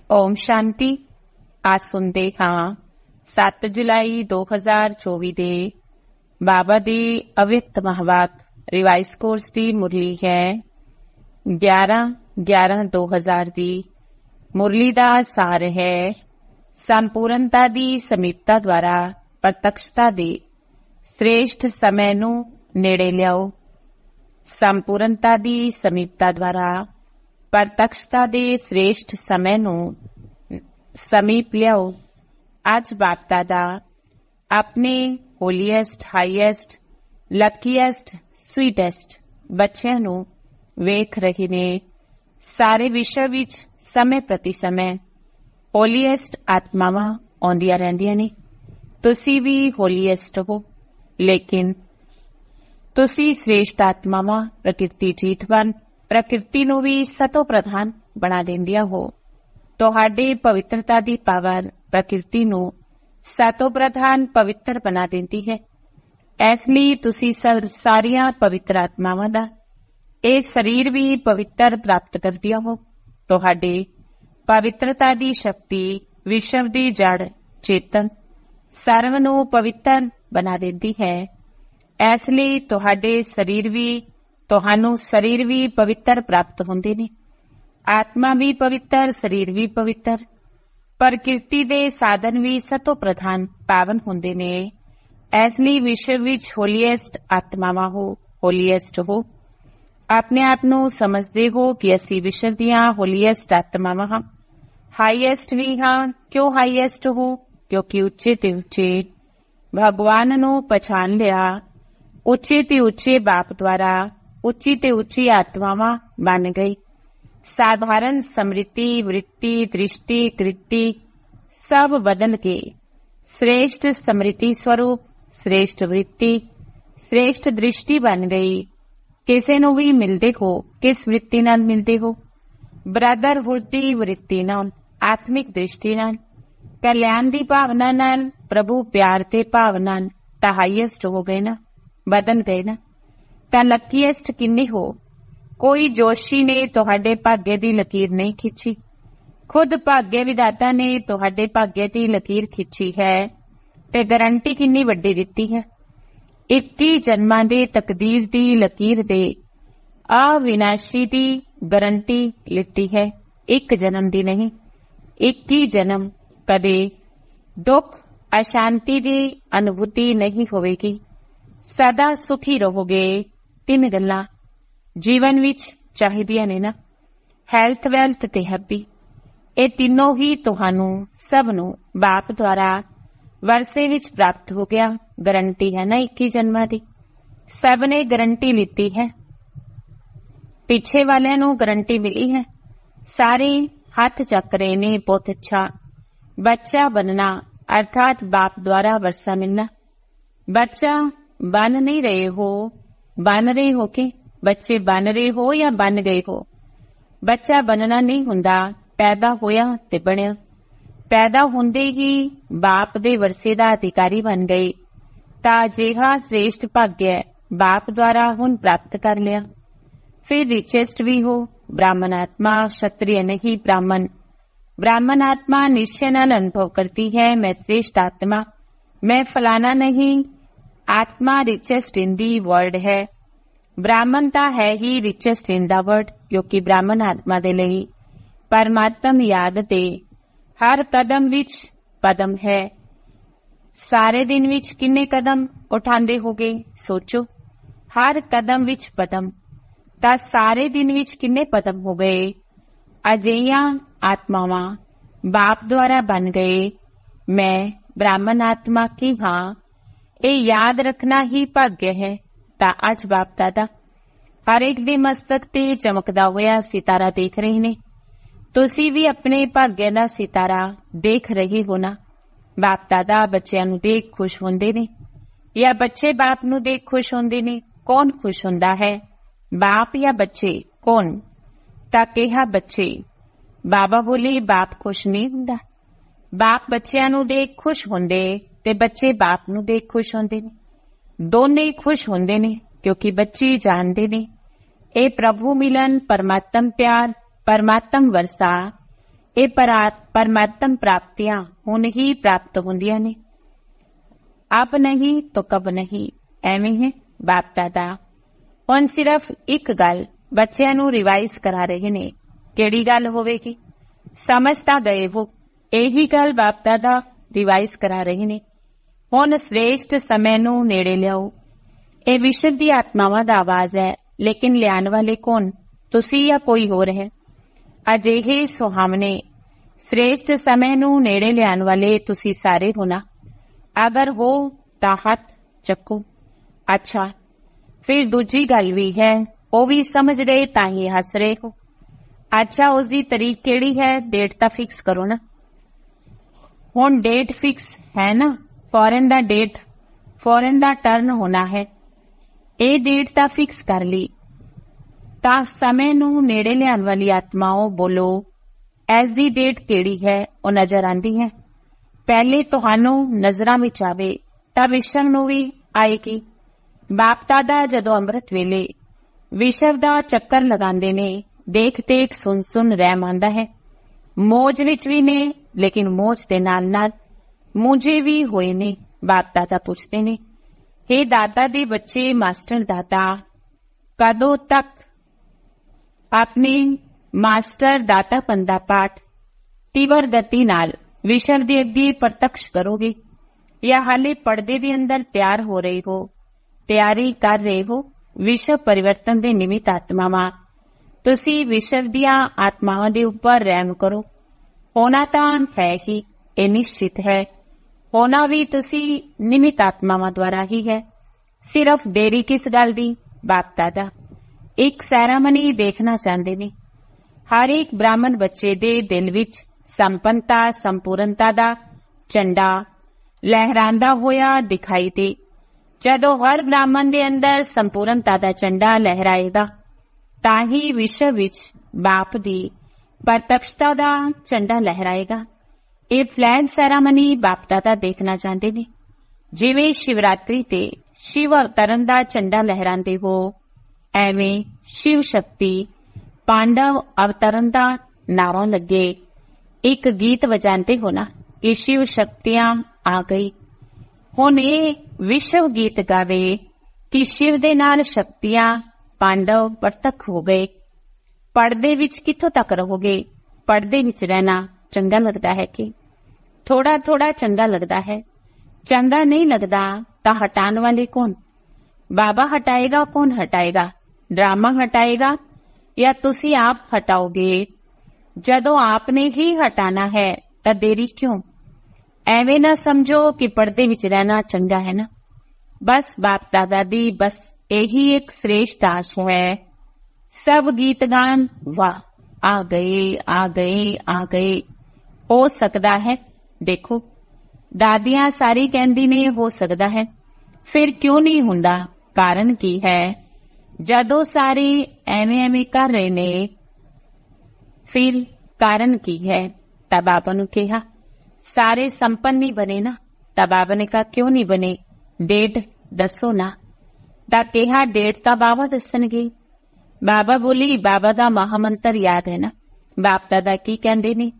ओम शांति। आज सुनते हाँ 7 जुलाई 2024 ਦੇ ਬਾਬਾ ਦੀ ਅਵਿਕਤ ਮਹਾਵਾਕ ਰਿਵਾਈਜ਼ ਕੋਰਸ ਦੀ ਮੁਰਲੀ ਹੈ 11/11/2000 ਦੀ। ਮੁਰਲੀ ਦਾ ਸਾਰ ਹੈ ਸੰਪੂਰਨਤਾ ਦੀ ਸਮੀਪਤਾ ਦੁਆਰਾ ਪ੍ਰਤੱਖਤਾ ਦੇ ਸ੍ਰੇਸ਼ਟ ਸਮੇਂ ਨੂੰ ਨੇੜੇ ਲਿਆਓ। ਸੰਪੂਰਨਤਾ ਦੀ ਸਮੀਪਤਾ ਦੁਆਰਾ ਪ੍ਰਤੱਖਤਾ ਦੇ ਸ੍ਰੇਸ਼ਟ ਸਮੇਂ ਨੂੰ ਸਮੀਪ ਲਿਆਓ। ਅੱਜ ਬਾਪ ਦਾਦਾ ਆਪਣੇ ਹੋਲੀਐਸਟ, ਹਾਈਐਸਟ, ਲੱਕੀਐਸਟ, ਸਵੀਟੈਸਟ ਬੱਚਿਆਂ ਨੂੰ ਵੇਖ ਰਹੇ ਨੇ। ਸਾਰੇ ਵਿਸ਼ਵ ਵਿੱਚ ਸਮੇਂ ਪ੍ਰਤੀ ਸਮੇਂ ਹੋਲੀਐਸਟ ਆਤਮਾਵਾਂ ਆਉਂਦੀਆਂ ਰਹਿੰਦੀਆਂ ਨੇ। ਤੁਸੀਂ ਵੀ ਹੋਲੀਐਸਟ ਹੋ, ਲੇਕਿਨ ਤੁਸੀਂ ਸ੍ਰੇਸ਼ਟ ਆਤਮਾਵਾਂ ਪ੍ਰਕਿਰਤੀ ਜੀਤਵਾਨ ਪ੍ਰਕਿਰਤੀ ਨੂੰ ਵੀ ਸਤੋ ਪ੍ਰਧਾਨ ਬਣਾ ਦਿੰਦੀਆਂ ਹੋ। ਤੁਹਾਡੇ ਪਵਿੱਤਰਤਾ ਦੀ ਪਾਵਰ ਪ੍ਰਕਿਰਤੀ ਨੂੰ ਸਤੋ ਪ੍ਰਧਾਨ ਪਵਿੱਤਰ ਬਣਾ ਦਿੰਦੀ ਹੈ। ਇਸ ਲਈ ਤੁਸੀਂ ਸਾਰੀਆਂ ਪਵਿੱਤਰ ਆਤਮਾਵਾਂ ਦਾ ਇਹ ਸਰੀਰ ਵੀ ਪਵਿੱਤਰ ਪ੍ਰਾਪਤ ਕਰਦੀਆਂ ਹੋ। ਤੁਹਾਡੇ ਪਵਿੱਤਰਤਾ ਦੀ ਸ਼ਕਤੀ ਵਿਸ਼ਵ ਦੀ ਜੜ ਚੇਤਨ ਸਰਵ ਨੂੰ ਪਵਿੱਤਰ ਬਣਾ ਦਿੰਦੀ ਹੈ। ਇਸ ਲਈ ਤੁਹਾਨੂੰ ਸਰੀਰ ਵੀ ਪਵਿੱਤਰ ਪ੍ਰਾਪਤ ਹੁੰਦੇ ਨੇ। ਆਤਮਾ ਵੀ ਪਵਿੱਤਰ, ਸਰੀਰ ਵੀ ਪਵਿੱਤਰ, ਪ੍ਰਕਿਰਤੀ ਦੇ ਸਾਧਨ ਵੀ ਸਤੋ ਪ੍ਰਧਾਨ ਪਾਵਨ ਹੁੰਦੇ ਨੇ। ਇਸ ਲਈ ਵਿਸ਼ਵ ਵਿੱਚ ਹੋਲੀਐਸਟ ਆਤਮਾਵਾਂ ਹੋ, ਹੋਲੀਐਸਟ ਹੋ। ਆਪਣੇ ਆਪ ਨੂੰ ਸਮਝਦੇ ਹੋ ਕਿ ਅਸੀਂ ਵਿਸ਼ਵ ਦੀਆਂ ਹੋਲੀਐਸਟ ਆਤਮਾਵਾਂ ਹਾਂ, ਹਾਈਐਸਟ ਵੀ ਹਾਂ। ਕਿਉਂ ਹਾਈਐਸਟ ਹੋ? ਕਿਉਂਕਿ ਉੱਚੇ ਤੇ ਉੱਚੇ ਭਗਵਾਨ ਨੂੰ ਪਛਾਣ ਲਿਆ। ਉੱਚੇ ਤੇ ਉੱਚੇ ਬਾਪ ਦੁਆਰਾ ਉੱਚੀ ਤੇ ਉੱਚੀ ਆਤਮਾਵਾਂ ਬਣ ਗਈ। ਸਾਧਾਰਨ ਸਮ੍ਰਿਤੀ, ਵ੍ਰਿੱਤੀ, ਦ੍ਰਿਸ਼ਟੀ, ਕ੍ਰਿਤੀ ਸਭ ਬਦਲ ਕੇ ਸ੍ਰੇਸ਼ਟ ਸਮ੍ਰਿਤੀ ਸਰੂਪ, ਸ੍ਰੇਸ਼ਟ ਵ੍ਰਿੱਤੀ, ਸ੍ਰੇਸ਼ਟ ਦ੍ਰਿਸ਼ਟੀ ਬਣ ਗਈ। ਕਿਸੇ ਨੂੰ ਵੀ ਮਿਲਦੇ ਹੋ, ਕਿਸ ਵ੍ਰਿੱਤੀ ਨਾਲ ਮਿਲਦੇ ਹੋ? ਬ੍ਰਦਰਹੁੱਡ ਦੀ ਵ੍ਰਿੱਤੀ ਨਾਲ, ਆਤਮਿਕ ਦ੍ਰਿਸ਼ਟੀ ਨਾਲ, ਕਲਿਆਣ ਦੀ ਭਾਵਨਾ ਨਾਲ, ਪ੍ਰਭੂ ਪਿਆਰ ਤੇ ਭਾਵ ਨਾਲ ਤਾਂ ਹਾਈਐਸਟ ਹੋ ਗਏ ਨਾ, ਬਦਲ ਗਏ ਨਾ। ਤਾਂ ਲੱਕੀਐਸਟ ਕਿੰਨੇ ਹੋ? ਕੋਈ ਜੋਸ਼ੀ ਨੇ ਤੁਹਾਡੇ ਭਾਗਯ ਦੀ ਲਕੀਰ ਨਹੀਂ ਖਿੱਚੀ, ਖੁਦ ਭਾਗਯ ਵਿਧਾਤਾ ਨੇ ਤੁਹਾਡੇ ਭਾਗਯ ਦੀ ਲਕੀਰ ਖਿੱਚੀ ਹੈ। ਤੇ ਗਰੰਟੀ ਕਿੰਨੀ ਵੱਡੀ ਦਿੱਤੀ ਹੈ। 21 ਜਨਮਾਂ ਦੇ ਤਕਦੀਰ ਦੀ ਲਕੀਰ ਦੇ ਅਵਿਨਾਸ਼ੀ ਦੀ ਗਰੰਟੀ ਲਿੱਤੀ ਹੈ। ਇੱਕ ਜਨਮ ਦੀ ਨਹੀਂ, 21 ਜਨਮ। ਕਦੇ ਦੁੱਖ ਅਸ਼ਾਂਤੀ ਦੀ ਅਨੁਭੂਤੀ ਨਹੀਂ ਹੋਵੇਗੀ। ਸਦਾ ਸੁਖੀ ਰਹੋਗੇ। 3 ਗੱਲਾਂ ਜੀਵਨ ਵਿੱਚ ਚਾਹੀਦੀਆਂ ਨੇ ਨਾ, ਹੈਲਥ, ਵੈਲਥ ਤੇ ਹੈਪੀ। ਇਹ ਤਿੰਨੋਂ ਹੀ ਤੁਹਾਨੂੰ ਸਭ ਨੂੰ ਬਾਪ ਦੁਆਰਾ ਵਰਸੇ ਵਿੱਚ ਪ੍ਰਾਪਤ ਹੋ ਗਿਆ। ਗਰੰਟੀ ਹੈ ਨਾ 21 ਜਨਮਾਂ ਦੀ। ਸਭ ਨੇ ਗਰੰਟੀ ਲਿੱਤੀ ਹੈ। ਪਿੱਛੇ ਵਾਲਿਆਂ ਨੂੰ ਗਰੰਟੀ ਮਿਲੀ ਹੈ। ਸਾਰੇ ਹੱਥ ਚੱਕ ਰਹੇ ਨੇ। ਬਹੁਤ ਅੱਛਾ। ਬੱਚਾ ਬਣਨਾ ਅਰਥਾਤ ਬਾਪ ਦੁਆਰਾ ਵਰਸਾ ਮਿਲਣਾ। ਬੱਚਾ ਬਣ ਨਹੀਂ ਰਹੇ ਹੋ, ਬਣ ਰਹੇ ਹੋ ਕਿ ਬੱਚੇ ਬਣ ਰਹੇ ਹੋ ਜਾਂ ਬਣ ਗਏ ਹੋ? ਬੱਚਾ ਬਣਨਾ ਨਹੀਂ ਹੁੰਦਾ, ਪੈਦਾ ਹੋਇਆ ਤੇ ਬਣਿਆ। ਪੈਦਾ ਹੁੰਦੇ ਹੀ ਬਾਪ ਦੇ ਵਰਸੇ ਦਾ ਅਧਿਕਾਰੀ ਬਣ ਗਏ। ਤਾਂ ਅਜਿਹਾ ਸ੍ਰੇਸ਼ਟ ਭਾਗਯ ਬਾਪ ਦੁਆਰਾ ਹੁਣ ਪ੍ਰਾਪਤ ਕਰ ਲਿਆ। ਫਿਰ ਰਿਚੈਸਟ ਵੀ ਹੋ। ਬ੍ਰਾਹਮਣ ਆਤਮਾ क्षत्रिय नहीं ब्राह्मण। ब्राह्मण आत्मा निश्चय ਨਾਲ अनुभव करती है मैं श्रेष्ठ आत्मा, मैं फलाना नहीं। आत्मा रिचेस्ट इन दी वर्ल्ड है। ब्राह्मण ਤਾਂ ਹੈ ਹੀ ਰਿਚੈਸਟ ਇਨ ਦਾ ਵਰਲਡ, ਕਿਉਂਕਿ ਬ੍ਰਾਹਮਣ ਆਤਮਾ ਦੇ ਲਈ ਪਰਮਾਤਮ ਯਾਦ ਤੇ ਹਰ ਕਦਮ ਵਿੱਚ ਪਦਮ ਹੈ। ਸਾਰੇ ਦਿਨ ਵਿੱਚ ਕਿੰਨੇ ਕਦਮ ਉਠਾਉਂਦੇ ਹੋਗੇ? ਸੋਚੋ। ਹਰ ਕਦਮ ਵਿੱਚ ਪਦਮ, ਤਾਂ ਸਾਰੇ ਦਿਨ ਵਿੱਚ ਕਿੰਨੇ ਪਦਮ ਹੋ ਗਏ? ਅਜਿਹੀਆਂ ਆਤਮਾਵਾਂ ਬਾਪ ਦੁਆਰਾ ਬਣ ਗਏ। ਮੈਂ ਬ੍ਰਾਹਮਣ ਆਤਮਾ ਕੀ ਹਾਂ, ਇਹ ਯਾਦ ਰੱਖਣਾ ਹੀ ਭਾਗਯ ਹੈ। ਤਾਂ ਅੱਜ ਬਾਪ ਦਾਦਾ ਹਰ ਇੱਕ ਦੇ ਮਸਤਕ ਤੇ ਚਮਕਦਾ ਹੋਇਆ ਸਿਤਾਰਾ ਦੇਖ ਰਹੇ ਨੇ। ਤੁਸੀਂ ਵੀ ਆਪਣੇ ਭਾਗਯ ਦਾ ਸਿਤਾਰਾ ਦੇਖ ਰਹੇ ਹੋ ਨਾ। ਬਾਪ ਦਾਦਾ ਬੱਚਿਆਂ ਨੂੰ ਦੇਖ ਖੁਸ਼ ਹੁੰਦੇ ਨੇ ਜਾਂ ਬੱਚੇ ਬਾਪ ਨੂੰ ਦੇਖ ਖੁਸ਼ ਹੁੰਦੇ ਨੇ? ਕੌਣ ਖੁਸ਼ ਹੁੰਦਾ ਹੈ, ਬਾਪ ਜਾਂ ਬੱਚੇ? ਕੌਣ? ਤਾਂ ਕਿਹਾ ਬੱਚੇ। ਬਾਬਾ ਬੋਲੇ ਬਾਪ ਖੁਸ਼ ਨਹੀਂ ਹੁੰਦਾ। ਬਾਪ ਬੱਚਿਆਂ ਨੂੰ ਦੇਖ ਖੁਸ਼ ਹੁੰਦੇ ਤੇ ਬੱਚੇ ਬਾਪ ਨੂੰ ਦੇਖ ਖੁਸ਼ ਹੁੰਦੇ ਨੇ। ਦੋਨੇ ਹੀ ਖੁਸ਼ ਹੁੰਦੇ ਨੇ ਕਿਉਂਕਿ ਬੱਚੇ ਜਾਣਦੇ ਨੇ ਇਹ ਪ੍ਰਭੂ ਮਿਲਨ, ਪਰਮਾਤਮ ਪਿਆਰ, ਪਰਮਾਤਮ ਵਰਸਾ ਇਹ ਪਰਮਾਤਮ ਪ੍ਰਾਪਤੀਆਂ ਹੁਣ ਹੀ ਪ੍ਰਾਪਤ ਹੁੰਦੀਆਂ ਨੇ। ਅਬ ਨਹੀਂ ਤੋ ਕਬ ਨਹੀਂ, ਐਵੇਂ ਹੈ ਬਾਪ ਦਾਦਾ। ਹੁਣ ਸਿਰਫ ਇੱਕ ਗੱਲ ਬੱਚਿਆਂ ਨੂੰ ਰਿਵਾਈਜ਼ ਕਰਾ ਰਹੇ ਨੇ। ਕਿਹੜੀ ਗੱਲ ਹੋਵੇਗੀ? ਸਮਝ ਤਾਂ ਗਏ ਹੋ। ਇਹੀ ਗੱਲ ਬਾਪ ਦਾਦਾ ਰਿਵਾਈਜ਼ ਕਰਾ ਰਹੇ ਨੇ। ਹੁਣ ਸ੍ਰੇਸ਼ਟ ਸਮੇਂ ਨੂੰ ਨੇੜੇ ਲਿਆਓ। ਇਹ ਵਿਸ਼ਵ ਦੀ ਆਤਮਾਵਾਂ ਦਾ ਆਵਾਜ਼ ਹੈ, ਲੇਕਿਨ ਲਿਆਉਣ ਵਾਲੇ ਕੌਣ? ਤੁਸੀਂ ਜਾਂ ਕੋਈ ਹੋਰ ਹੈ? ਅਜਿਹੇ ਸੁਹਾਵਣੇ ਸ੍ਰੇਸ਼ਟ ਸਮੇਂ ਨੂੰ ਨੇੜੇ ਲਿਆਉਣ ਵਾਲੇ ਤੁਸੀਂ ਸਾਰੇ ਹੋ ਨਾ? ਅਗਰ ਹੋ ਤਾਂ ਹੱਥ ਚੱਕੋ। ਅੱਛਾ, ਫਿਰ ਦੂਜੀ ਗੱਲ ਵੀ ਹੈ, ਉਹ ਵੀ ਸਮਝਦੇ ਤਾਂ ਹੀ ਹੱਸ ਰਹੇ ਹੋ। ਅੱਛਾ, ਉਸਦੀ ਤਰੀਕ ਕਿਹੜੀ ਹੈ? ਡੇਟ ਤਾਂ ਫਿਕਸ ਕਰੋ ਨਾ। ਹੁਣ ਡੇਟ ਫਿਕਸ ਹੈ ਨਾ? ਫੌਰਨ ਦਾ ਡੇਟ, ਫੌਰਨ ਦਾ ਟਰਨ ਹੋਣਾ ਹੈ। ਇਹ ਡੇਟ ਤਾਂ ਫਿਕਸ ਕਰ ਲਈ। ਤਾਂ ਸਮੇਂ ਨੂੰ ਨੇੜੇ ਲਿਆਉਣ ਵਾਲੀ ਆਤਮਾਓ ਬੋਲੋ, ਐਸ ਦੀ ਡੇਟ ਕਿਹੜੀ ਹੈ? ਉਹ ਨਜ਼ਰ ਆਂਦੀ ਹੈ। ਪਹਿਲੇ ਤੁਹਾਨੂੰ ਨਜ਼ਰਾਂ ਵਿੱਚ ਆਵੇ ਤਾਂ ਵਿਸ਼ਵ ਨੂੰ ਵੀ ਆਏਗੀ। ਬਾਪ ਦਾਦਾ ਜਦੋਂ ਅੰਮ੍ਰਿਤ ਵੇਲੇ ਵਿਸ਼ਵ ਦਾ ਚੱਕਰ ਲਗਾਉਂਦੇ ਨੇ, ਦੇਖ ਦੇਖ ਸੁਣ ਸੁਣ ਰਹਿਮ ਆਉਂਦਾ ਹੈ। ਮੌਜ ਵਿੱਚ ਵੀ ਨੇ, ਲੇਕਿਨ ਮੌਜ ਦੇ ਨਾਲ ਨਾਲ ਮੂੰਝੇ ਵੀ ਹੋਏ ਨੇ। ਬਾਪ ਦਾਦਾ ਪੁੱਛਦੇ ਨੇ, ਹੇ ਦਾਦਾ ਦੇ ਬੱਚੇ, ਮਾਸਟਰ ਦਾਦਾ ਕਦੋਂ ਤੱਕ ਆਪਣੇ ਮਾਸਟਰ ਦਾਤਾਪਨ ਦਾ ਪਾਠ ਤੀਵਰ ਗਤੀ ਨਾਲ ਵਿਸ਼ਵ ਦੇ ਅੱਗੇ ਪ੍ਰਤੱਖ ਕਰੋਗੇ, ਜਾਂ ਹਾਲੇ ਪਰਦੇ ਦੇ ਅੰਦਰ ਤਿਆਰ ਹੋ ਰਹੇ ਹੋ, ਤਿਆਰੀ ਕਰ ਰਹੇ ਹੋ? ਵਿਸ਼ਵ ਪਰਿਵਰਤਨ ਦੇ ਨਿਮਿਤ ਆਤਮਾਵਾਂ, ਤੁਸੀਂ ਵਿਸ਼ਵ ਦੀਆਂ ਆਤਮਾਵਾਂ ਦੇ ਉੱਪਰ ਰਹਿਮ ਕਰੋ। ਹੋਣਾ ਤਾਂ ਹੈ ਹੀ, ਇਹ ਨਿਸ਼ਚਿਤ ਹੈ। ਹੋਣਾ ਵੀ ਤੁਸੀਂ ਨਿਮਿਤ ਆਤਮਾਵਾਂ ਦੁਆਰਾ ਹੀ ਹੈ। ਸਿਰਫ ਦੇਰੀ ਕਿਸ ਗੱਲ ਦੀ? ਬਾਪ ਦਾਦਾ ਇੱਕ ਸੈਰਾਮਨੀ ਦੇਖਣਾ ਚਾਹੁੰਦੇ ਨੇ। ਹਰ ਇੱਕ ਬ੍ਰਾਹਮਣ ਬੱਚੇ ਦੇ ਦਿਲ ਵਿੱਚ ਸੰਪੰਨਤਾ, ਸੰਪੂਰਨਤਾ ਦਾ ਝੰਡਾ ਲਹਿਰਾਂਦਾ ਹੋਇਆ ਦਿਖਾਈ ਦੇ। ਜਦੋਂ ਹਰ ਬ੍ਰਾਹਮਣ ਦੇ ਅੰਦਰ ਸੰਪੂਰਨਤਾ ਦਾ ਝੰਡਾ ਲਹਿਰਾਏਗਾ, ਤਾਂ ਹੀ ਵਿਸ਼ਵ ਵਿੱਚ ਬਾਪ ਦੀ ਪ੍ਰਤੱਖਤਾ ਦਾ ਝੰਡਾ ਲਹਿਰਾਏਗਾ। ਇਹ ਫਲੈਗ ਸੈਰਾਮਨੀ ਬਾਪ ਦਾਦਾ ਦੇਖਣਾ ਚਾਹੁੰਦੇ ਨੇ। ਜਿਵੇਂ ਸ਼ਿਵਰਾਤਰੀ ਤੇ ਸ਼ਿਵ ਅਵਤਰਨ ਦਾ ਝੰਡਾ ਲਹਿਰਾਂਦੇ ਹੋ, ਐਵੇਂ ਸ਼ਿਵ ਸ਼ਕਤੀ ਪਾਂਡਵ ਅਵਤਰਨ ਦਾ ਨਾਰਾ ਲੱਗੇ, ਇੱਕ ਗੀਤ ਵਜਾਉਂਦੇ ਹੋ ਨਾ ਕਿ ਸ਼ਿਵ ਸ਼ਕਤੀਆਂ ਆ ਗਈ। ਹੁਣ ਇਹ ਵਿਸ਼ਵ ਗੀਤ ਗਾਵੇ ਕਿ ਸ਼ਿਵ ਦੇ ਨਾਲ ਸ਼ਕਤੀਆਂ ਪਾਂਡਵ ਪ੍ਰਤੱਖ ਹੋ ਗਏ। ਪਰਦੇ ਵਿੱਚ ਕਿੱਥੋਂ ਤੱਕ ਰਹੋਗੇ? ਪਰਦੇ ਵਿੱਚ ਰਹਿਣਾ ਚੰਗਾ ਲੱਗਦਾ ਹੈ ਕਿ ਥੋੜਾ ਥੋੜਾ ਚੰਗਾ ਲੱਗਦਾ ਹੈ? ਚੰਗਾ ਨਹੀਂ ਲੱਗਦਾ ਤਾਂ ਹਟਾਉਣ ਵਾਲੇ ਕੌਣ? ਬਾਬਾ ਹਟਾਏਗਾ? ਕੌਣ ਹਟਾਏਗਾ? ਡਰਾਮਾ ਹਟਾਏਗਾ ਜਾਂ ਤੁਸੀਂ ਆਪ ਹਟਾਓਗੇ? ਜਦੋਂ ਆਪਨੇ ਹੀ ਹਟਾਣਾ ਹੈ ਤਾਂ ਦੇਰੀ ਕਿਉਂ? ਐਵੇਂ ਨਾ ਸਮਝੋ ਕਿ ਪਰਦੇ ਵਿੱਚ ਰਹਿਣਾ ਚੰਗਾ ਹੈ ਨਾ। ਬਸ ਬਾਪ ਦਾਦਾ ਦੀ ਬਸ ਇਹੀ ਇੱਕ ਸ੍ਰੇਸ਼ਟ ਆਸ ਹੈ। ਸਭ ਗੀਤ ਗਾਨ ਵਾਹ ਆ ਗਏ ਆ ਗਏ ਆ ਗਏ। ਹੋ ਸਕਦਾ ਹੈ, ਦੇਖੋ ਦਾਦੀਆਂ ਸਾਰੀ ਕਹਿੰਦੀ ਨੇ ਹੋ ਸਕਦਾ ਹੈ, ਫਿਰ ਕਿਉਂ ਨਹੀਂ ਹੁੰਦਾ? ਕਾਰਨ ਕੀ ਹੈ? ਜਦੋਂ ਸਾਰੇ ਐਵੇਂ ਕਰ ਰਹੇ ਨੇ, ਫਿਰ ਕਾਰਨ ਕੀ ਹੈ? ਤਾਂ ਬਾਬਾ ਨੂੰ ਕਿਹਾ ਸਾਰੇ ਸੰਪੰਨ ਨਹੀਂ ਬਣੇ ਨਾ। ਤਾਂ ਬਾਬਾ ਨੇ ਕਿਹਾ ਕਿਉਂ ਨਹੀਂ ਬਣੇ? ਡੇਟ ਦੱਸੋ ਨਾ। ਤਾਂ ਕਿਹਾ ਡੇਟ ਤਾਂ ਬਾਬਾ ਦੱਸਣਗੇ। ਬਾਬਾ ਬੋਲੀ ਬਾਬਾ ਦਾ ਮਹਾਮੰਤਰ ਯਾਦ ਹੈ ਨਾ? ਬਾਪ ਦਾਦਾ ਕੀ ਕਹਿੰਦੇ ਨੇ?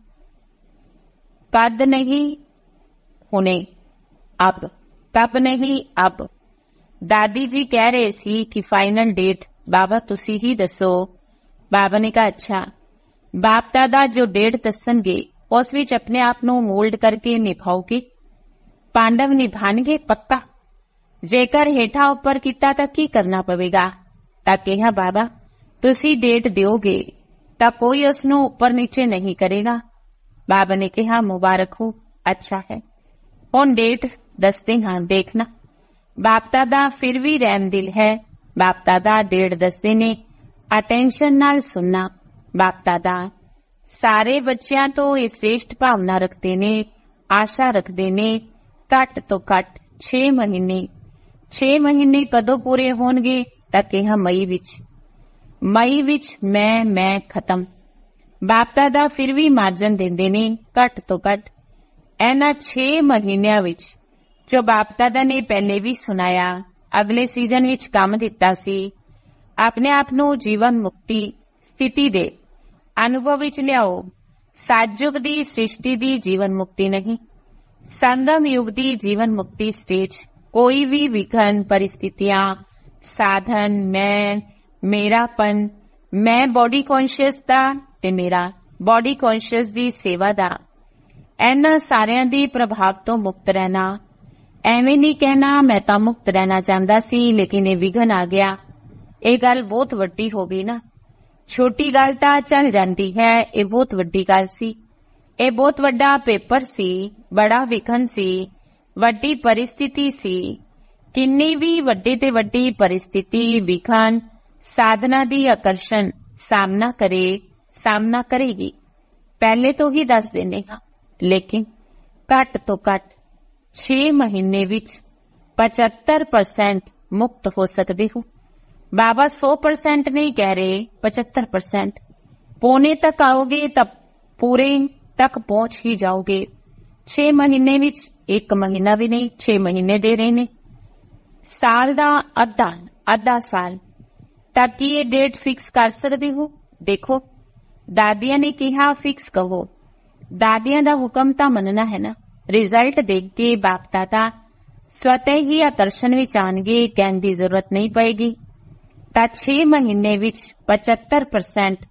ਕਦ ਨਹੀਂ ਹੁਣੇ, ਅਬ। ਕਬ ਨਹੀਂ ਅਬ। ਦਾਦੀ ਜੀ ਕਹਿ ਰਹੇ ਸੀ ਕਿ ਫਾਈਨਲ ਡੇਟ ਬਾਬਾ ਤੁਸੀਂ ਹੀ ਦੱਸੋ। ਬਾਬਾ ਨੇ ਕਿਹਾ ਅੱਛਾ। ਬਾਪ ਦਾਦਾ ਜੋ ਡੇਟ ਦੱਸਣਗੇ ਉਸ ਵਿੱਚ ਆਪਣੇ ਆਪ ਨੂੰ ਮੋਲਡ ਕਰਕੇ ਨਿਭਾਓਗੇ। ਪਾਂਡਵ ਨਿਭਾਣਗੇ ਪੱਕਾ। ਜੇਕਰ ਹੇਠਾਂ ਉੱਪਰ ਕੀਤਾ ਤਾਂ ਕੀ ਕਰਨਾ ਪਵੇਗਾ? ਤਾਂ ਕਿਹਾ ਬਾਬਾ ਤੁਸੀਂ ਡੇਟ ਦਿਓਗੇ ਤਾਂ ਕੋਈ ਉਸ ਨੂੰ ਉੱਪਰ ਨੀਚੇ ਨਹੀਂ ਕਰੇਗਾ। ਬਾਬਾ ਨੇ ਕਿਹਾ ਮੁਬਾਰਕ ਹੋ, ਅੱਛਾ ਹੈ। ਹੁਣ ਡੇਟ ਦੱਸਦੇ ਹਾਂ, ਦੇਖਣਾ। ਬਾਪ ਦਾਦਾ ਫਿਰ ਵੀ ਰਹਿਮ ਦਿਲ ਹੈ। ਬਾਪ ਦਾਦਾ ਡੇਟ ਦੱਸਦੇ ਨੇ, ਅਟੈਂਸ਼ਨ ਨਾਲ ਸੁਣਨਾ। ਬਾਪ ਦਾਦਾ ਸਾਰੇ ਬੱਚਿਆਂ ਤੋਂ ਇਹ ਸ੍ਰੇਸ਼ਟ ਭਾਵਨਾ ਰੱਖਦੇ ਨੇ, ਆਸ਼ਾ ਰੱਖਦੇ ਨੇ। ਘੱਟ ਤੋਂ ਘੱਟ 6 ਮਹੀਨੇ। 6 ਮਹੀਨੇ ਕਦੋਂ ਪੂਰੇ ਹੋਣਗੇ? ਤਾਂ ਕਿਹਾ ਮਈ ਵਿੱਚ। ਮਈ ਵਿੱਚ ਮੈਂ ਖਤਮ। ਬਾਪ ਦਾਦਾ ਫਿਰ ਵੀ ਮਾਰਜਨ ਦਿੰਦੇ ਨੇ, ਘੱਟ ਤੋਂ ਘੱਟ ਇਹਨਾਂ 6 ਮਹੀਨਿਆਂ ਵਿੱਚ ਜੋ ਬਾਪ ਦਾਦਾ ਨੇ ਪਹਿਲੇ ਵੀ ਸੁਣਾਇਆ, ਅਗਲੇ ਸੀਜ਼ਨ ਵਿੱਚ ਕੰਮ ਦਿੱਤਾ ਸੀ। ਆਪਣੇ ਆਪ ਨੂੰ ਜੀਵਨ ਮੁਕਤੀ ਸਥਿਤੀ ਦੇ ਅਨੁਭਵ ਵਿੱਚ ਲਿਆਓ। सतयुग दी सृष्टि दी जीवन मुक्ति नहीं, संगम युग दी जीवन मुक्ति स्टेज। कोई भी विघन, परिस्थितियां, साधन, मैं, मेरापन, मैं बॉडी कॉन्शियस दा ते मेरा बॉडी कॉन्शियस दी सेवा दा, इन्हां सारियां दी प्रभाव तो मुक्त रहना। एवें नहीं कहना मैं तां मुक्त रहना चाहता सी लेकिन ये विघन आ गया। ये गल बहुत वड्डी हो गई ना। छोटी गल तां चल जाती है, ये बहुत वड्डी गल सी। ये बहुत वड्डा पेपर सी, बड़ा विघन सी, वड्डी परिस्थिति सी। किन्नी भी वड्डी ते वड्डी परिस्थिति, विघन, साधना दी आकर्षण सामना करेगी। पहले तो ही दस देने का, लेकिन घट तो घट 6 महीने विच 75% मुक्त हो सकते हो। बाबा 100% नहीं कह रहे, 75%। पौने तक आओगे तब पूरे तक पहुंच ही जाओगे। 6 महीने विच 1 महीना भी नहीं, 6 महीने दे रहे ने। साल दा अद्धा साल तक की ये डेट फिक्स कर सकते हो। देखो, दादिया ने कहा फिक्स कहो, दादिया दा हुक्म तां मनना है ना। रिजल्ट देख के बाप दादा स्वतः ही आकर्षण विच आणगे, कहने की जरूरत नहीं पएगी। तां 6 महीने विच 75%,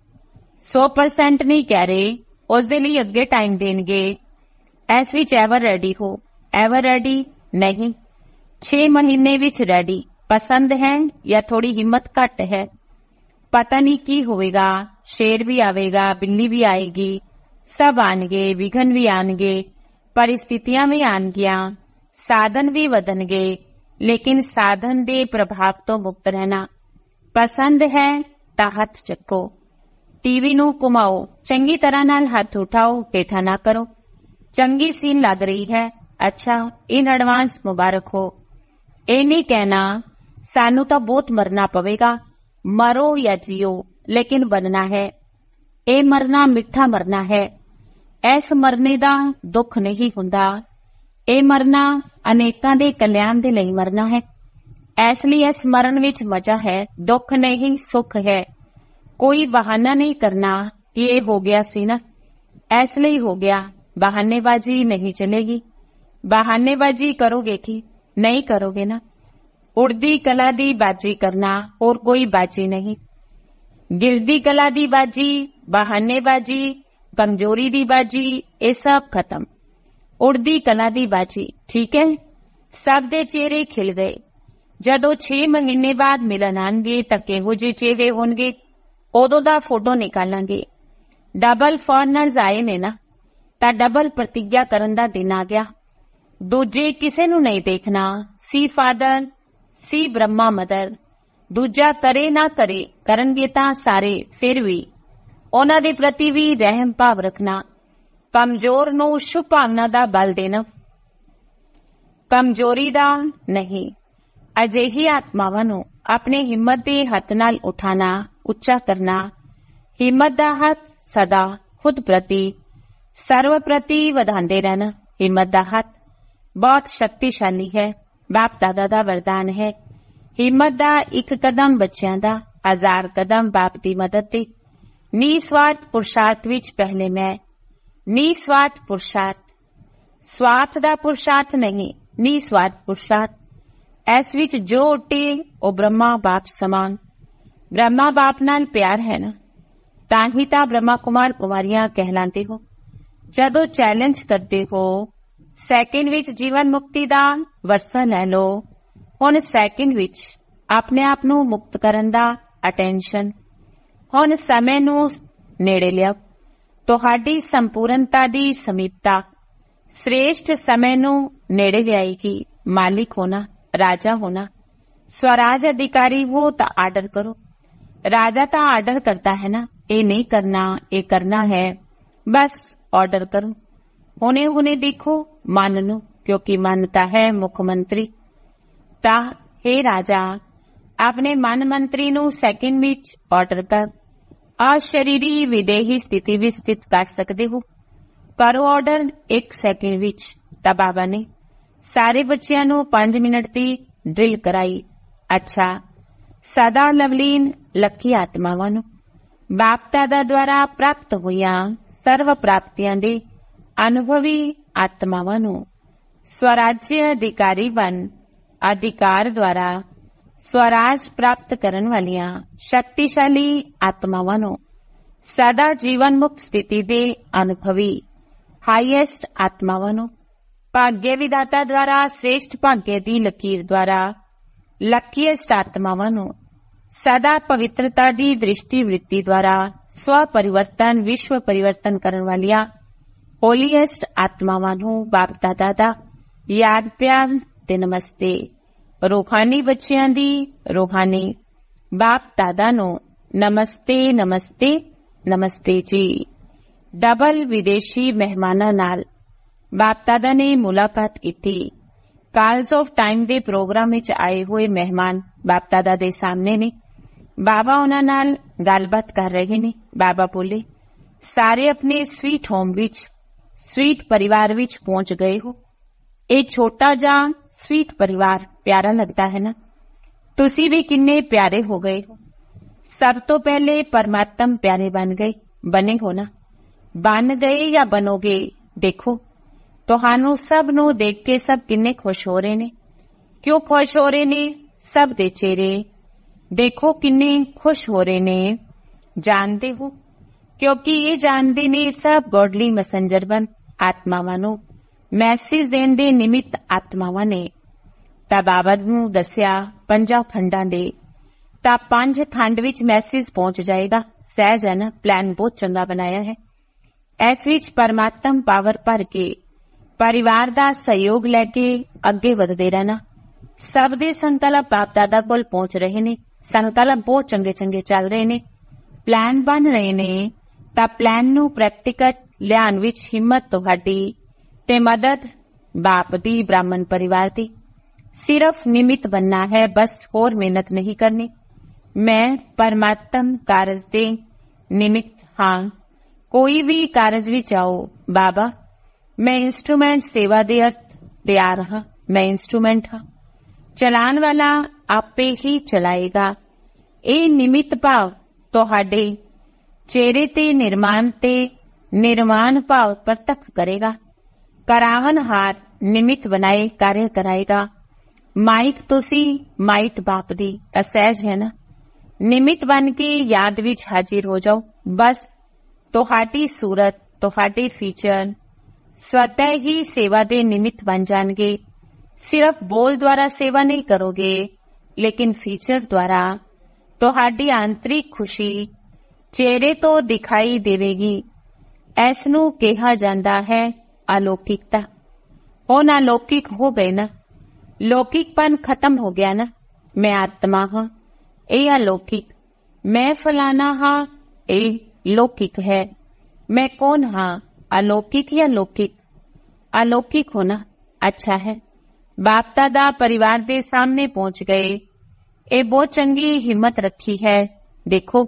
100% नहीं कह रहे, उस दे लई अगे टाइम देणगे। इस विच एवर रेडी हो, एवर रेडी नहीं, 6 महीने विच रेडी। पसंद है या थोड़ी हिम्मत घट है, पता नहीं की होवेगा। शेर भी आवेगा, बिल्ली भी आएगी, सब आएंगे, विघन भी आएंगे, परिस्थितियां भी आएंगियां, साधन भी बदलणगे, लेकिन साधन दे प्रभाव तो मुक्त रहना। पसंद है तां हथ चक्को, टीवी नूं घुमाओ, चंगी तरह नाल हथ उठाओ, हेठा ना करो। चंगी सीन लग रही है, अच्छा, इन एडवांस मुबारक हो। ये नहीं कहना सानू तो बहुत मरना पवेगा। मरो या जियो, लेकिन बनना है। ये मरना मिठा मरना है। इस मरने दा दुख नहीं हुंदा। ये मरना अनेकां दे कल्याण दे लई मरना है। इसलिए इस मरण विच मजा है, दुख नहीं सुख है। कोई बहाना नहीं करना कि ये हो गया सी ना, इसलिए हो गया। बहानेबाजी नहीं चलेगी। बहानेबाजी करोगे कि नहीं करोगे ना। उड़दी कला दी बाजी करना और कोई बाजी नहीं। गिरदी कला दी बाजी, बहानेबाजी, कमजोरी दी बाजी, ये सब खत्म। उड़दी कला दी बाजी, ठीक है। सब दे चेहरे खिल गए। जदों 6 महीने बाद मिलन आएंगे तां किहो जे चेहरे होणगे, उदों दा फोटो निकालांगे। डबल फॉरनर्स आए ने ना, तां डबल प्रतिज्ञा करन दा दिन आ गया। दूजे किसे नूं नहीं देखना, सी फादर, सी ब्रह्मा मदर। दूजा करे ना करे, करनगे तां सारे, फिर भी उन्हां दे प्रति भी रहम भाव रखना। कमजोर नूं शुभ भावना दा बल देना, कमजोरी दा नहीं। अजिही आत्मावां नूं अपने हिम्मत दे हथ नाल उठाना, उच्चा करना। हिम्मत दा हथ सदा खुद प्रति, सर्व प्रति वधांदे रहना। हिम्मत दा हथ बहुत शक्तिशाली है, बाप दादा दा वरदान है। हिम्मत दा एक कदम बच्चियां दा, 1000 कदम बाप दी मदद ते। निस्वार्थ पुरुषार्थ विच पहले मैं, निस्वार्थ पुरुषार्थ, स्वार्थ दा पुरुषार्थ नहीं, निस्वार्थ पुरुषार्थ। इस विच जो उठे ओ ब्रह्मा बाप समान। ब्रह्मा बाप नाल प्यार है ना, ताही तां ब्रह्मा कुमार कुमारियां कहलाते हो। जदों चैलेंज करते हो, सैकेंड विच जीवन मुक्ति दा वरसा लै लो। हुण सैकेंड विच अपने आप नूं मुक्त करन दा अटेंशन। हुण समय नूं नेड़े लिया। तुहाडी संपूर्णता दी समीपता श्रेष्ठ समय नूं नेड़े लियाएगी। मालिक होना, राजा होना। स्वराज अधिकारी हो तो आर्डर करो। राजा तो आर्डर करता है ना, ये नहीं करना, ये करना है, बस ऑर्डर करो। हुणे हुणे देखो मन नूं, क्योंकि मनता है मुख्यमंत्री। ता हे राजा, अपने मन मंत्री नूं सैकेंड विच ऑर्डर कर। अशरीरी विदेही स्थिति भी स्थित कर सकते हो। करो ऑर्डर 1 सैकेंड विच। ता बाबा ने सारे बच्चियां नूं 5 मिनट दी ड्रिल कराई। अच्छा, सदा लवलीन लकी आत्मावां नूं ਬਾਪ ਦਾਦਾ ਦੁਆਰਾ ਪ੍ਰਾਪਤ ਹੋਈਆਂ ਸਰਵ ਪ੍ਰਾਪਤੀਆਂ ਦੇ ਅਨੁਭਵੀ ਆਤਮਾਵਾਂ ਨੂੰ ਸਵਰਾਜਯ ਅਧਿਕਾਰੀ ਬਣ ਅਧਿਕਾਰ ਦੁਆਰਾ ਸਵਰਾਜ ਪ੍ਰਾਪਤ ਕਰਨ ਵਾਲੀਆਂ ਸ਼ਕਤੀਸ਼ਾਲੀ ਆਤਮਾਵਾਂ ਨੂੰ ਸਦਾ ਜੀਵਨ ਮੁਕਤ ਸਥਿਤੀ ਦੇ ਅਨੁਭਵੀ ਹਾਈਐਸਟ ਆਤਮਾਵਾਂ ਨੂੰ ਭਾਗਯ ਵਿਦਾਤਾ ਦੁਆਰਾ ਸ੍ਰੇਸ਼ਟ ਭਾਗਯ ਦੀ ਲਕੀਰ ਦੁਆਰਾ ਲੱਕੀਐਸਟ ਆਤਮਾਵਾਂ ਨੂੰ ਸਦਾ ਪਵਿੱਤਰਤਾ ਦੀ ਦ੍ਰਿਸ਼ਟੀ ਵ੍ਰਿੱਤੀ ਦੁਆਰਾ ਸਵ ਪਰਿਵਰਤਨ ਵਿਸ਼ਵ ਪਰਿਵਰਤਨ ਕਰਨ ਵਾਲੀਆਂ ਹੋਲੀਐਸਟ ਆਤਮਾਵਾਂ ਨੂੰ ਬਾਪ ਦਾਦਾ ਦਾ ਯਾਦ ਪਿਆਰ ਤੇ ਨਮਸਤੇ। ਰੂਹਾਨੀ ਬੱਚਿਆਂ ਦੀ ਰੂਹਾਨੀ ਬਾਪ ਦਾਦਾ ਨੂੰ ਨਮਸਤੇ ਨਮਸਤੇ ਨਮਸਤੇ ਜੀ। ਡਬਲ ਵਿਦੇਸ਼ੀ ਮਹਿਮਾਨਾਂ ਨਾਲ ਬਾਪ ਦਾਦਾ ਨੇ ਮੁਲਾਕਾਤ ਕੀਤੀ। ਕਾਲਸ ਆਫ ਟਾਈਮ ਦੇ ਪ੍ਰੋਗਰਾਮ ਵਿੱਚ ਆਏ ਹੋਏ ਮਹਿਮਾਨ ਬਾਪ ਦਾਦਾ ਦੇ ਸਾਹਮਣੇ ਨੇ। ਬਾਬਾ ਉਹਨਾਂ ਨਾਲ ਗੱਲਬਾਤ ਕਰ ਰਹੇ ਨੇ। ਬਾਬਾ ਬੋਲੇ, ਸਾਰੇ ਆਪਣੇ ਸਵੀਟ ਹੋਮ ਵਿੱਚ ਸਵੀਟ ਪਰਿਵਾਰ ਵਿੱਚ ਪਹੁੰਚ ਗਏ ਹੋ। ਇਹ ਛੋਟਾ ਜਿਹਾ ਸਵੀਟ ਪਰਿਵਾਰ ਪਿਆਰਾ ਲੱਗਦਾ ਹੈ ਨਾ। ਤੁਸੀਂ ਵੀ ਕਿੰਨੇ ਪਿਆਰੇ ਹੋ ਗਏ ਹੋ। ਸਭ ਤੋਂ ਪਹਿਲੇ ਪਰਮਾਤਮ ਪਿਆਰੇ ਬਣੇ ਹੋ ਨਾ। ਬਣ ਗਏ ਜਾਂ ਬਣੋਗੇ। ਦੇਖੋ ਤੁਹਾਨੂੰ ਸਭ ਨੂੰ ਦੇਖ ਕੇ ਸਭ ਕਿੰਨੇ ਖੁਸ਼ ਹੋ ਰਹੇ ਨੇ। ਕਿਉਂ ਖੁਸ਼ ਹੋ ਰਹੇ ਨੇ? ਸਭ ਦੇ ਚਿਹਰੇ ਦੇਖੋ ਕਿੰਨੇ ਖੁਸ਼ ਹੋ ਰਹੇ ਨੇ। ਜਾਣਦੇ ਹੋ ਕਿਉਂਕਿ ਇਹ ਜਾਣਦੇ ਨੇ ਸਭ ਗੋਡਲੀ ਮੈਸੇਂਜਰ ਬਣ ਆਤਮਾਵਾਂ ਨੂੰ ਮੈਸੇਜ ਦੇਣ ਦੇ ਨਿਮਿਤ ਆਤਮਾਵਾਂ ਨੇ। ਤਾਂ ਬਾਬਾ ਨੂੰ ਦੱਸਿਆ 5 ਖੰਡਾਂ ਦੇ। ਤਾਂ 5 ਖੰਡ ਵਿੱਚ ਮੈਸੇਜ ਪਹੁੰਚ ਜਾਏਗਾ। ਸਹਿਜ ਹੈ ਨਾ, ਪਲਾਨ ਬਹੁਤ ਚੰਗਾ ਬਣਾਇਆ ਹੈ। ਇਸ ਵਿੱਚ ਪਰਮਾਤਮ ਪਾਵਰ ਭਰ ਕੇ ਪਰਿਵਾਰ ਦਾ ਸਹਿਯੋਗ ਲੈ ਕੇ ਅੱਗੇ ਵਧਦੇ ਰਹਿਣਾ। ਸਭ ਦੇ ਸੰਕਲਪ ਬਾਪ ਦਾਦਾ ਕੋਲ ਪਹੁੰਚ ਰਹੇ ਨੇ। ਸੰਕਲਪ ਬਹੁਤ ਚੰਗੇ ਚੰਗੇ ਚੱਲ ਰਹੇ ਨੇ। ਪਲਾਨ ਬਣ ਰਹੇ ਨੇ। ਤਾਂ ਪਲਾਨ ਨੂੰ ਪ੍ਰੈਕਟੀਕਲ ਲਿਆਉਣ ਵਿੱਚ ਹਿੰਮਤ ਤੁਹਾਡੀ ਤੇ ਮਦਦ ਬਾਪ ਦੀ ਬ੍ਰਾਹਮਣ ਪਰਿਵਾਰ ਦੀ। ਸਿਰਫ ਨਿਮਿਤ ਬਣਨਾ ਹੈ, ਬਸ ਹੋਰ ਮਿਹਨਤ ਨਹੀਂ ਕਰਨੀ। ਮੈਂ ਪਰਮਾਤਮ ਕਾਰਜ ਦੇ ਨਿਮਿਤ ਹਾਂ। ਕੋਈ ਵੀ ਕਾਰਜ ਵਿੱਚ ਆਓ, ਬਾਬਾ ਮੈਂ ਇੰਸਟਰੂਮੈਂਟ ਸੇਵਾ ਦੇ ਅਰਥ ਦੇ ਆ ਰਹਾ। ਮੈਂ ਇੰਸਟਰੂਮੈਂਟ ਹਾਂ। ਚਲਾਉਣ ਵਾਲਾ ਆਪੇ ਹੀ ਚਲਾਏਗਾ। ਇਹ ਨਿਮਿਤ ਭਾਵ ਤੁਹਾਡੇ ਚਿਹਰੇ ਤੇ ਨਿਰਮਾਣ ਭਾਵ ਪ੍ਰਤੱਖ ਕਰੇਗਾ। ਕਰਾਵਨਹਾਰ ਨਿਮਿਤ ਬਣਾਏ ਕਾਰਿਆ ਕਰਾਏਗਾ। ਮਾਈਕ ਤੁਸੀਂ ਮਾਈਟ ਬਾਪ ਦੀ ਅਸਹਿਜ ਹੈ ਨਾ। ਨਿਮਿਤ ਬਣ ਕੇ ਯਾਦ ਵਿੱਚ ਹਾਜ਼ਰ ਹੋ ਜਾਓ। ਬਸ ਤੁਹਾਡੀ ਸੂਰਤ ਤੁਹਾਡੇ ਫੀਚਰ ਸਵਤः ਹੀ ਸੇਵਾ ਦੇ ਨਿਮਿਤ ਬਣ ਜਾਣਗੇ। ਸਿਰਫ ਬੋਲ ਦੁਆਰਾ ਸੇਵਾ ਨਹੀਂ ਕਰੋਗੇ, ਲੇਕਿਨ ਫੀਚਰ ਦੁਆਰਾ ਤੁਹਾਡੀ ਆਂਤਰਿਕ ਖੁਸ਼ੀ ਚਿਹਰੇ ਤੋਂ ਦਿਖਾਈ ਦੇਵੇਗੀ। ਇਸ ਨੂੰ ਕਿਹਾ ਜਾਂਦਾ ਹੈ ਅਲੌਕਿਕਤਾ। ਹੁਣ ਅਲੌਕਿਕ ਹੋ ਗਏ ਨਾ। ਲੌਕਿਕਪਨ ਖਤਮ ਹੋ ਗਿਆ ਨਾ। ਮੈਂ ਆਤਮਾ ਹਾਂ, ਇਹ ਅਲੌਕਿਕ। ਮੈਂ ਫਲਾਣਾ ਹਾਂ, ਇਹ ਲੌਕਿਕ ਹੈ। ਮੈਂ ਕੌਣ ਹਾਂ? अलौकिक या लौकिक? अलौकिक होना अच्छा है। बाप दादा परिवार दे सामने पहुंच गए। ये बहुत चंगी हिम्मत रखी है। देखो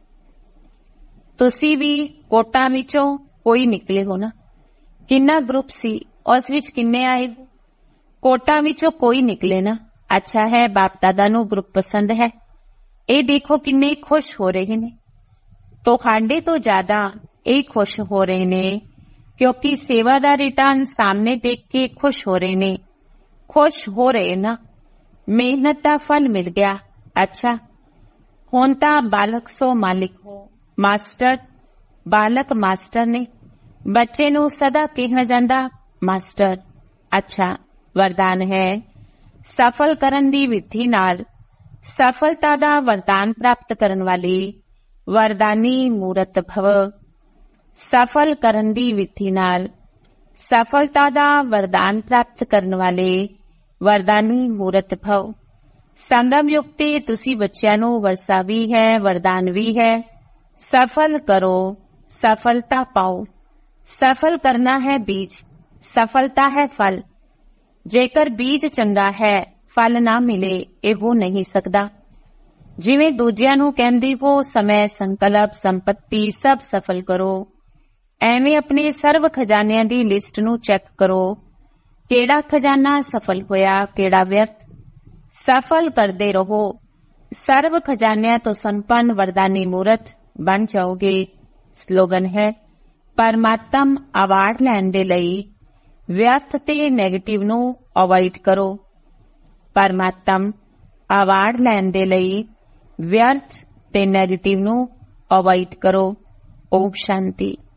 तुसी भी कोटा विचों कोई निकले हो ना। किन्ना ग्रुप सी, उस विच किन्ने आए? कोटा विचों कोई निकले ना। अच्छा है, बाप दादा नू ग्रुप पसंद है। ये देखो किन्ने खुश हो रहे ने। तो खांडे तो ज्यादा ये खुश हो रहे ने क्योंकि सेवा दा रिटर्न सामने देख के खुश हो रहे ने। खुश हो रहे ना, मेहनत दा फल मिल गया। अच्छा हुण तां बालक सो मालिक हो। मास्टर बालक मास्टर ने। बच्चे नू सदा कहा जांदा मास्टर। अच्छा वरदान है। सफल करन दी विधि नाल सफलता दा वरदान प्राप्त करन वाली वरदानी मूरत भव। सफल करन दी विधि नाल सफलता दा वरदान प्राप्त करन वाले वरदानी मूरत भव। संगम युग ते तुसी बच्चियां नू वरसा भी है, वरदान भी है। सफल करो, सफलता पाओ। सफल करना है बीज, सफलता है फल। जेकर बीज चंगा है फल ना मिले ये हो नहीं सकदा। जिवें दूजियां नू कहंदी हो समय संकल्प संपत्ति सब सफल करो, ਐਵੇਂ ਆਪਣੇ ਸਰਵ ਖਜ਼ਾਨਿਆਂ ਦੀ ਲਿਸਟ ਨੂੰ ਚੈੱਕ ਕਰੋ। ਕਿਹੜਾ ਖਜ਼ਾਨਾ ਸਫਲ ਹੋਇਆ, ਕਿਹੜਾ ਵਿਅਰਥ। ਸਫਲ ਕਰਦੇ ਰਹੋ। ਸਰਵ ਖਜ਼ਾਨਿਆਂ ਤੋਂ ਸੰਪੰਨ ਵਰਦਾਨੀ ਮੂਰਤ ਬਣ ਜਾਓਗੇ। ਸਲੋਗਨ ਹੈ, ਪਰਮਾਤਮ ਅਵਾਰਡ ਲੈਣ ਦੇ ਲਈ ਵਿਅਰਥ ਤੇ ਨੈਗੇਟਿਵ ਨੂੰ ਅਵੋਇਡ ਕਰੋ। ਪਰਮਾਤਮ ਅਵਾਰਡ ਲੈਣ ਦੇ ਲਈ ਵਿਅਰਥ ਤੇ ਨੈਗੇਟਿਵ ਨੂੰ ਅਵੋਇਡ ਕਰੋ। ਓਮ ਸ਼ਾਂਤੀ।